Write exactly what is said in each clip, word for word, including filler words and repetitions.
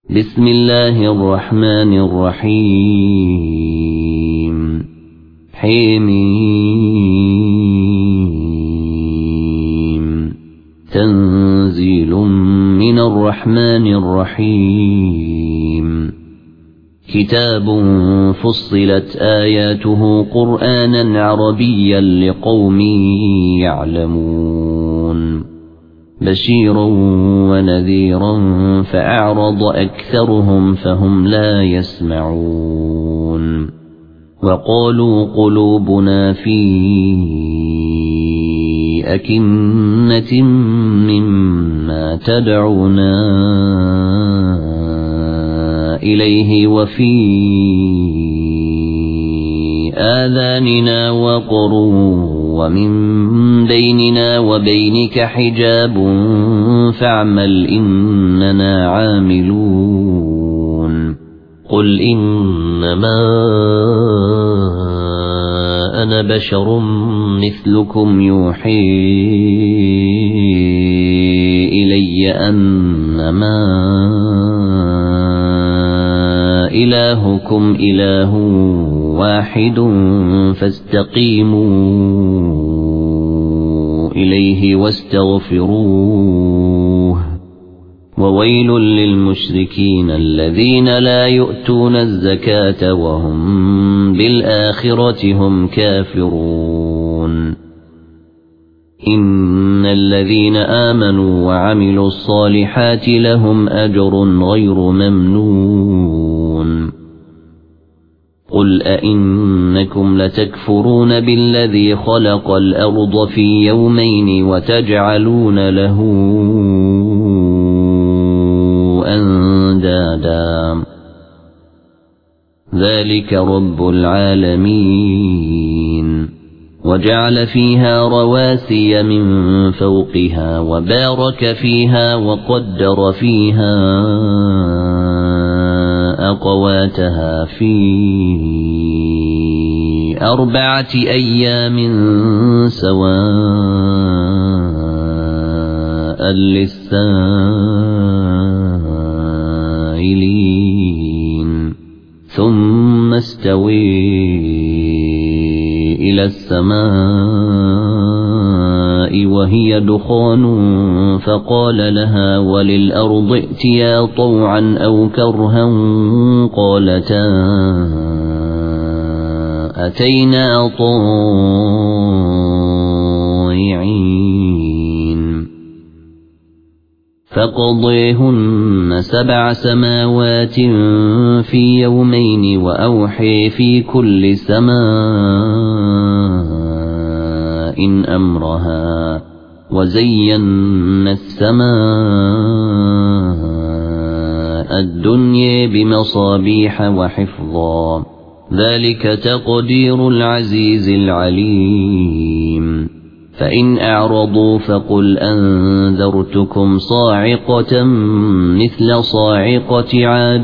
بسم الله الرحمن الرحيم حميم تنزيل من الرحمن الرحيم كتاب فصلت آياته قرآنا عربيا لقوم يعلمون بشيرا ونذيرا فأعرض أكثرهم فهم لا يسمعون وقالوا قلوبنا في أكنة مما تدعونا إليه وفي آذاننا وقر ومن بيننا وبينك حجاب فاعمل إننا عاملون قل إنما أنا بشر مثلكم يوحي إلي أنما إلهكم إله واحد فاستقيموا إليه واستغفروه وويل للمشركين الذين لا يؤتون الزكاة وهم بالآخرة هم كافرون إن الذين آمنوا وعملوا الصالحات لهم أجر غير ممنون قل أئنكم لتكفرون بالذي خلق الأرض في يومين وتجعلون له أندادا ذلك رب العالمين وجعل فيها رواسي من فوقها وبارك فيها وقدر فيها أقواتها في أربعة أيام سواء للسائلين ثم استوي إلى السماء وهي دخان فقال لها وللأرض ائتيا طوعا أو كرها قالتا أتينا طائعين فقضيهن سبع سماوات في يومين وأوحي في كل سماء أمرها وزينا السماء الدنيا بمصابيح وحفظا ذلك تقدير العزيز العليم فإن أعرضوا فقل أنذرتكم صاعقة مثل صاعقة عاد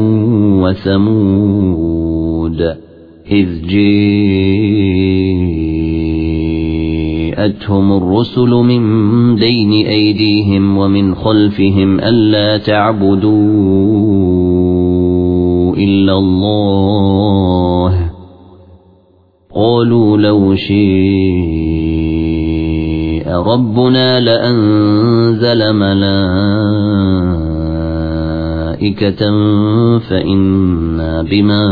وثمود إذ جاءتهم الرسل من بين أيديهم ومن خلفهم ألا تعبدوا إلا الله قالوا لو شئ ربنا لأنزل ملائكة فإنا بما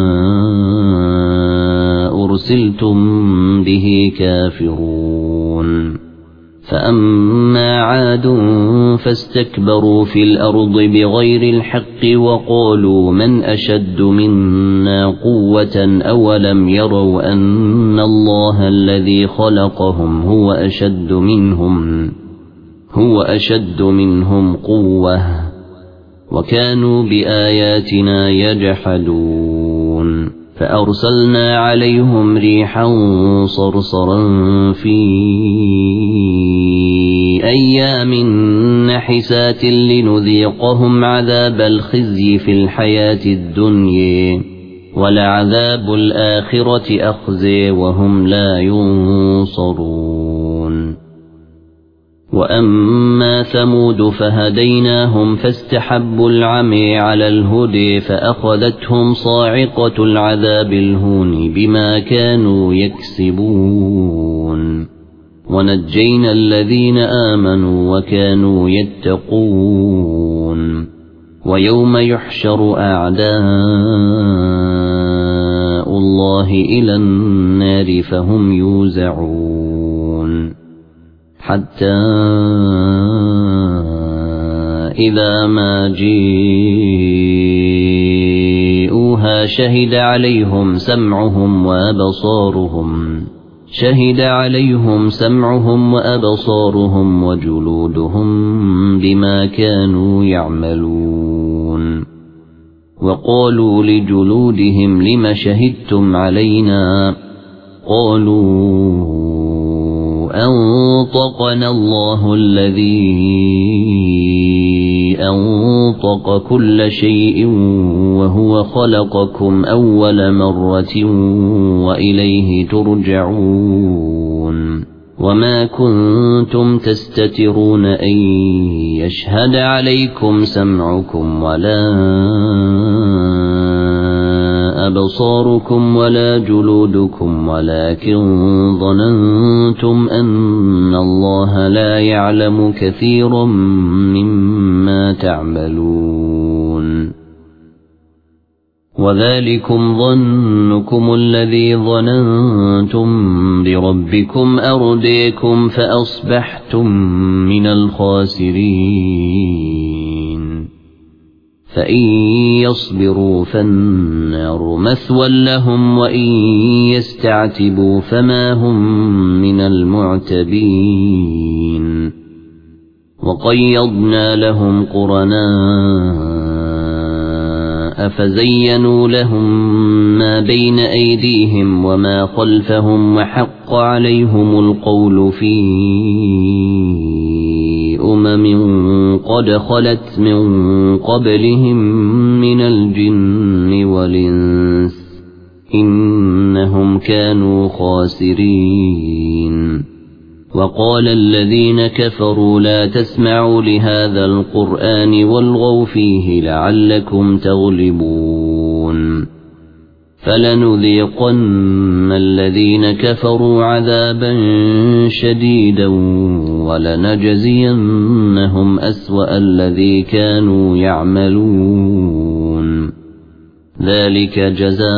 أرسلتم به كافرون فأما عاد فاستكبروا في الأرض بغير الحق وقالوا من أشد منا قوة أولم يروا أن الله الذي خلقهم هو أشد منهم هو أشد منهم قوة وكانوا بآياتنا يجحدون فأرسلنا عليهم ريحا صرصرا في أيام نحسات لنذيقهم عذاب الخزي في الحياة الدنيا ولعذاب الآخرة أخزي وهم لا ينصرون وأما ثمود فهديناهم فاستحبوا العمي على الهدي فأخذتهم صاعقة العذاب الهون بما كانوا يكسبون ونجينا الذين آمنوا وكانوا يتقون ويوم يحشر أعداء الله إلى النار فهم يوزعون حتى إذا ما جيءوها شهد عليهم سمعهم وأبصارهم شهد عليهم سمعهم وأبصارهم وجلودهم بما كانوا يعملون وقالوا لجلودهم لم شهدتم علينا قالوا أنطقنا الله الذي أنطق كل شيء وهو خلقكم أول مرة وإليه ترجعون وما كنتم تستترون أن يشهد عليكم سمعكم ولا أبصاركم ولا جلودكم ولكن ظننتم أن الله لا يعلم كثيرا مما تعملون وذلكم ظنكم الذي ظننتم بربكم أرديكم فأصبحتم من الخاسرين فإن يصبروا فالنار مثوى لهم وإن يستعتبوا فما هم من المعتبين وقيضنا لهم قرناء فزينوا لهم ما بين أيديهم وما خلفهم وحق عليهم القول في أمم قد خلت من قبلهم من الجن والإنس إنهم كانوا خاسرين وقال الذين كفروا لا تسمعوا لهذا القرآن والغوا فيه لعلكم تغلبون فلنذيقن الذين كفروا عذابا شديدا ولنجزينهم أسوأ الذي كانوا يعملون ذلك جزاء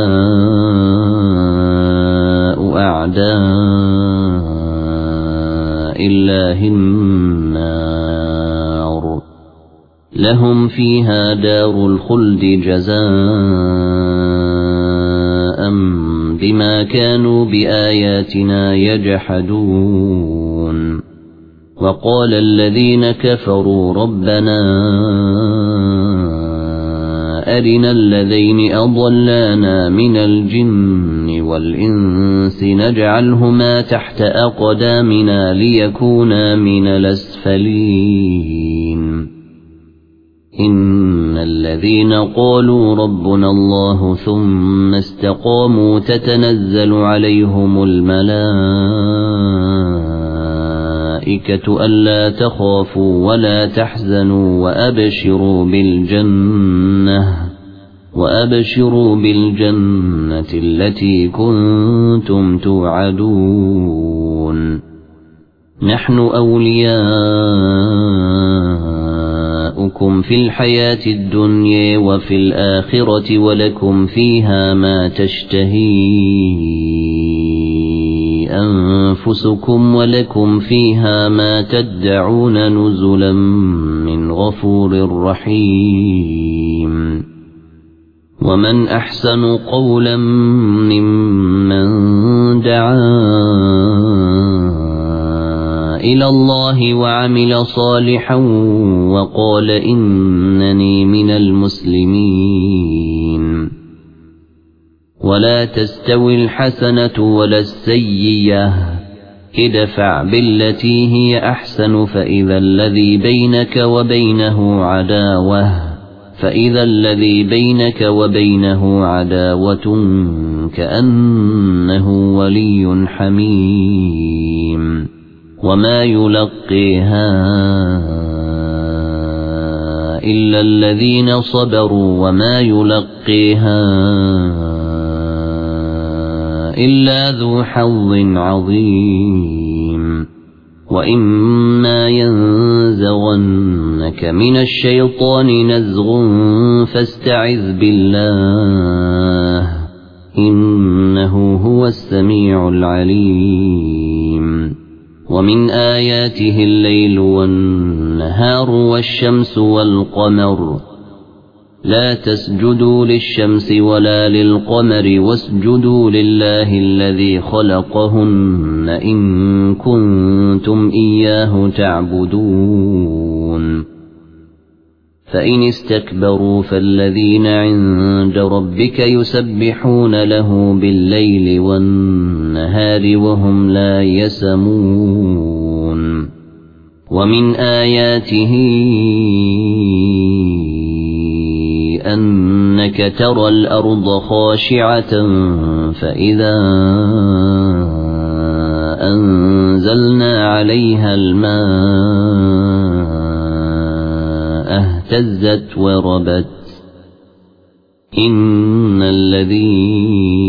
أعداء الله النار لهم فيها دار الخلد جزاء بما كانوا بآياتنا يجحدون وقال الذين كفروا ربنا أرنا الذين أضلانا من الجن والإنس نجعلهما تحت أقدامنا ليكونا من الأسفلين إن الذين قالوا ربنا الله ثم استقاموا تتنزل عليهم الملائكة ألا تخافوا ولا تحزنوا وأبشروا بالجنة وأبشروا بالجنة التي كنتم توعدون نحن أولياؤكم في الحياة الدنيا وفي الآخرة ولكم فيها ما تشتهي أنفسكم ولكم فيها ما تدعون نزلا من غفور رحيم ومن أحسن قولا ممن دعا إلى الله وعمل صالحا وقال إنني من المسلمين ولا تستوي الحسنة ولا السيئة ادفع بالتي هي أحسن فإذا الذي بينك وبينه عداوة فإذا الذي بينك وبينه عداوة كأنه ولي حميم وما يلقيها إلا الذين صبروا وما يلقيها إلا ذو حظ عظيم وإما ينزغنك من الشيطان نزغ فاستعذ بالله إنه هو السميع العليم ومن آياته الليل والنهار والشمس والقمر لا تسجدوا للشمس ولا للقمر واسجدوا لله الذي خلقهن إن كنتم إياه تعبدون فإن استكبروا فالذين عند ربك يسبحون له بالليل والنهار وهم لا يسمون ومن آياته أنك ترى الأرض خاشعة فإذا أنزلنا عليها الماء اهتزت وربت إن الذي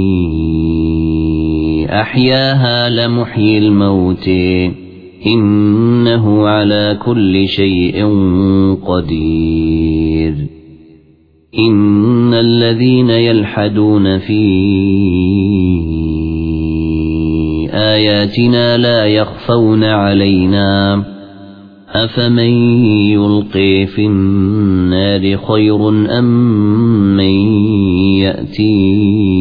أحياها لمحيي الموت إنه على كل شيء قدير إن الذين يلحدون في آياتنا لا يخفون علينا أفمن يلقي في النار خير أم من يأتي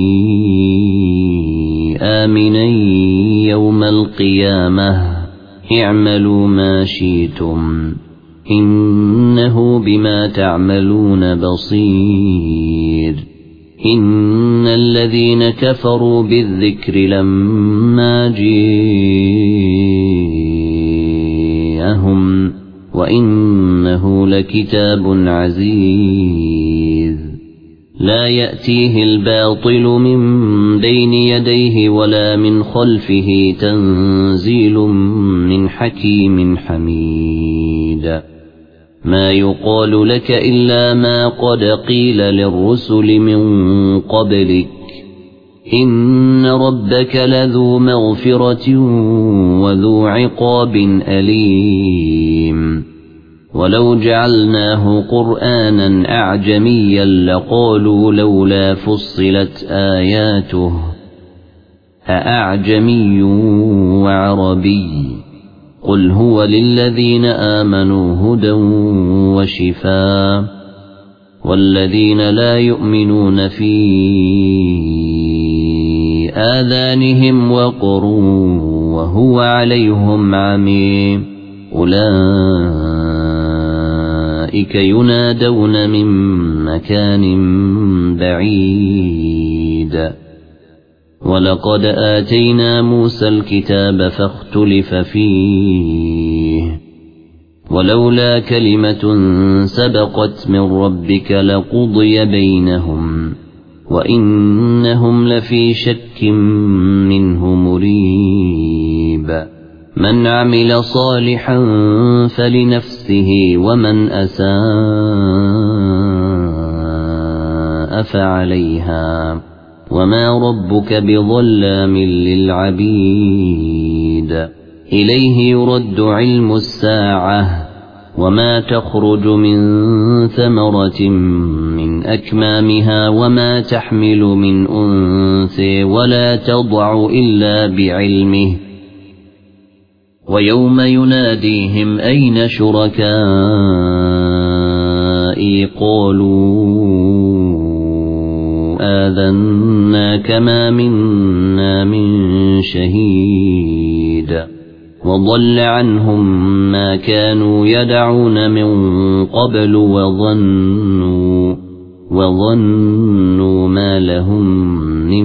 آمنا يوم القيامة اعملوا ما شئتم إنه بما تعملون بصير إن الذين كفروا بالذكر لما جاءهم وإنه لكتاب عزيز لا يأتيه الباطل من بين يديه ولا من خلفه تنزيل من حكيم حميد ما يقال لك إلا ما قد قيل للرسل من قبلك إن ربك لذو مغفرة وذو عقاب أليم ولو جعلناه قرآنا أعجميا لقالوا لولا فصلت آياته أأعجمي وعربي قل هو للذين آمنوا هدى وشفاء والذين لا يؤمنون في آذانهم وقر وهو عليهم عمي أولئك ينادون من مكان بعيد ولقد آتينا موسى الكتاب فاختلف فيه ولولا كلمة سبقت من ربك لقضي بينهم وإنهم لفي شك منه مريب من عمل صالحا فلنفسه ومن أساء فعليها وما ربك بظلام للعبيد إليه يرد علم الساعة وما تخرج من ثمرة من أكمامها وما تحمل من أنثى ولا تضع إلا بعلمه ويوم يناديهم أين شركائي قالوا آذناك ما منا من شهيد وضل عنهم ما كانوا يدعون من قبل وظنوا وظنوا ما لهم من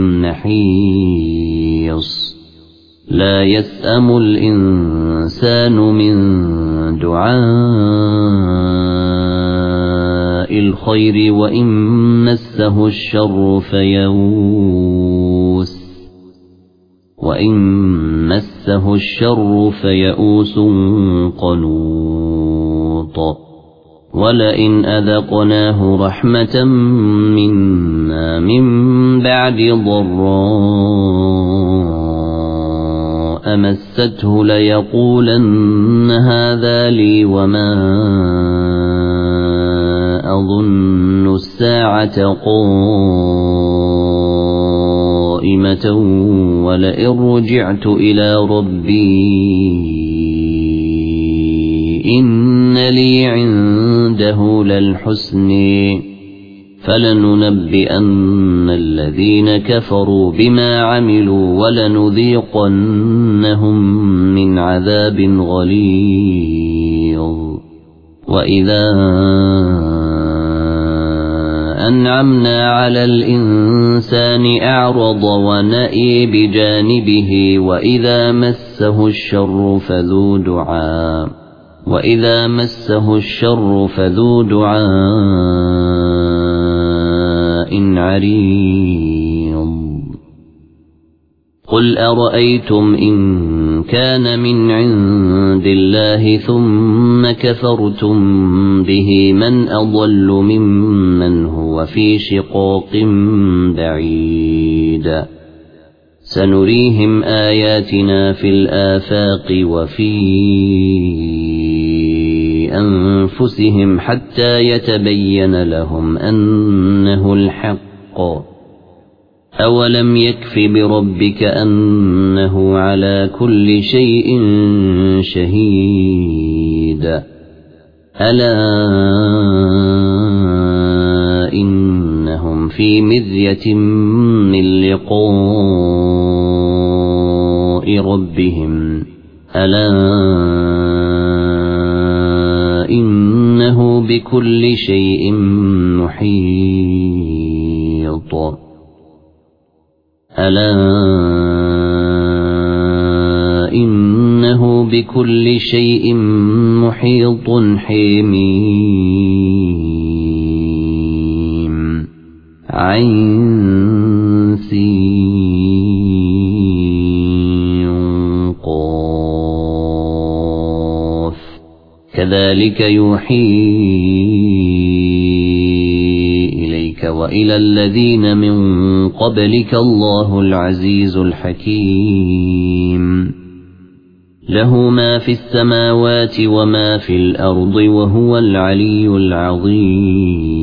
محيص لا يسأم الإنسان من دعاء الخير وإن مسه الشر فيئوس وإن مس مسه الشر فيئوس قنوط ولئن أذقناه رحمة منا من بعد ضراء مسته ليقولن هذا لي وما أظن الساعة قائمة ولئن رجعت إلى ربي إن لي عنده للحسن فلننبئن الذين كفروا بما عملوا ولنذيقنهم من عذاب غليظ وإذا أنعمنا على الإنسان أعرض ونأى بجانبه وإذا مسه الشر فذو دعاء وإذا مسه الشر فذو دعاء عريض قل أرأيتم إن كان من عند الله ثم كفرتم به من أضل ممن هو في شقاق بعيد سنريهم آياتنا في الآفاق وفي أنفسهم حتى يتبين لهم أنه الحق أولم يكف بربك أنه على كل شيء شهيد ألا إنهم في مرية من لقاء ربهم ألا إنه بكل شيء محيط ألا إنه بكل شيء محيط حميم عين سين قاف كذلك يوحي إليك وإلى الذين من قبلك الله العزيز الحكيم له ما في السماوات وما في الأرض وهو العلي العظيم